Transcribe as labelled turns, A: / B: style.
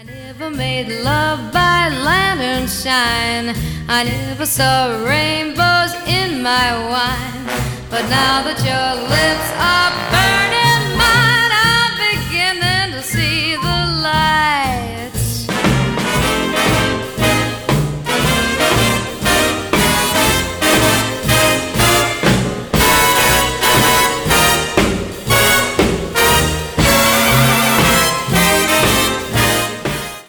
A: I never made love by lantern shine. I never saw rainbows in my wine. But now that your lips are